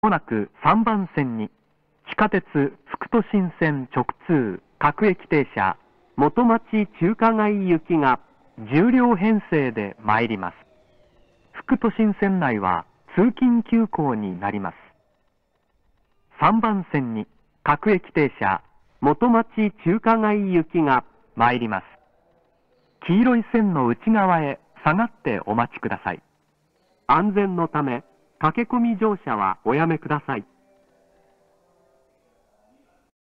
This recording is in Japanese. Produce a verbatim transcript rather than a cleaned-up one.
もなくさんばん線に地下鉄副都心線直通各駅停車元町中華街行きがじゅう両編成で参ります。副都心線内は通勤急行になります。さんばん線に各駅停車元町中華街行きが参ります。黄色い線の内側へ下がってお待ちください。安全のため駆け込み乗車はおやめください。